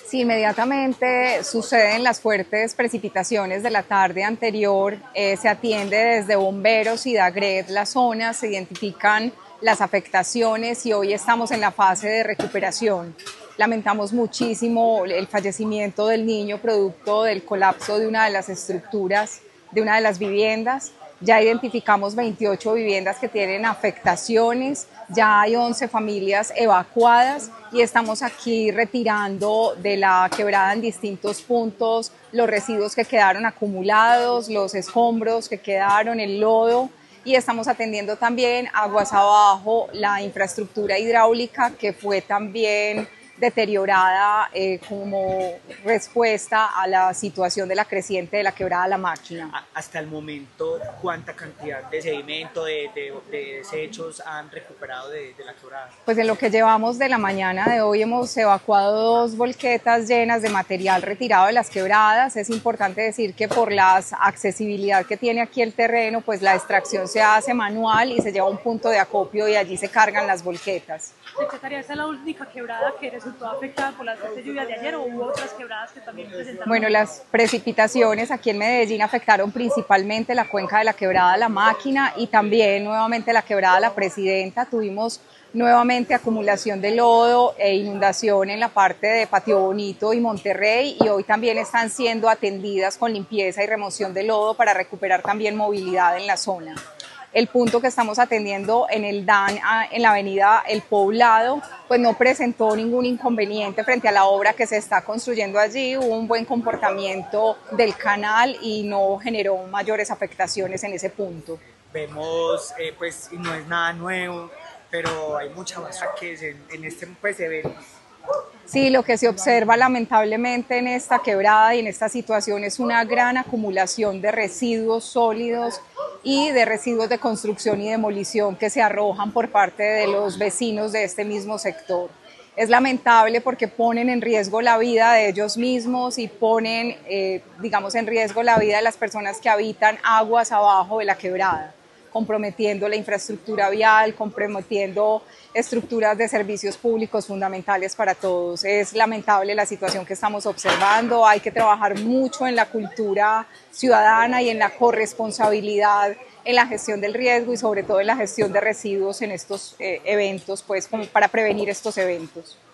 Sí, inmediatamente suceden las fuertes precipitaciones de la tarde anterior, se atiende desde bomberos y DAGRED la zona, se identifican las afectaciones y hoy estamos en la fase de recuperación. Lamentamos muchísimo el fallecimiento del niño producto del colapso de una de las estructuras de una de las viviendas. Ya identificamos 28 viviendas que tienen afectaciones, ya hay 11 familias evacuadas y estamos aquí retirando de la quebrada en distintos puntos los residuos que quedaron acumulados, los escombros que quedaron, el lodo, y estamos atendiendo también aguas abajo la infraestructura hidráulica que fue también deteriorada como respuesta a la situación de la creciente de la quebrada La Máquina. Hasta el momento, ¿cuánta cantidad de sedimento, de desechos han recuperado de la quebrada? Pues en lo que llevamos de la mañana de hoy hemos evacuado 2 volquetas llenas de material retirado de las quebradas. Es importante decir que por la accesibilidad que tiene aquí el terreno, pues la extracción se hace manual y se lleva a un punto de acopio y allí se cargan las volquetas. Secretaria, ¿esta es la única quebrada que resultó afectada por las fuertes lluvias de ayer o hubo otras quebradas que también presentaron? Bueno, las precipitaciones aquí en Medellín afectaron principalmente la cuenca de la quebrada La Máquina y también nuevamente la quebrada La Presidenta. Tuvimos nuevamente acumulación de lodo e inundación en la parte de Patio Bonito y Monterrey y hoy también están siendo atendidas con limpieza y remoción de lodo para recuperar también movilidad en la zona. El punto que estamos atendiendo en el DAN, en la avenida El Poblado, pues no presentó ningún inconveniente frente a la obra que se está construyendo allí. Hubo un buen comportamiento del canal y no generó mayores afectaciones en ese punto. Vemos, pues no es nada nuevo, pero hay mucha basura que es en este pues, evento. Sí, lo que se observa lamentablemente en esta quebrada y en esta situación es una gran acumulación de residuos sólidos y de residuos de construcción y demolición que se arrojan por parte de los vecinos de este mismo sector. Es lamentable porque ponen en riesgo la vida de ellos mismos y ponen, digamos, en riesgo la vida de las personas que habitan aguas abajo de la quebrada, comprometiendo la infraestructura vial, comprometiendo estructuras de servicios públicos fundamentales para todos. Es lamentable la situación que estamos observando, hay que trabajar mucho en la cultura ciudadana y en la corresponsabilidad en la gestión del riesgo y sobre todo en la gestión de residuos en estos eventos, pues como para prevenir estos eventos.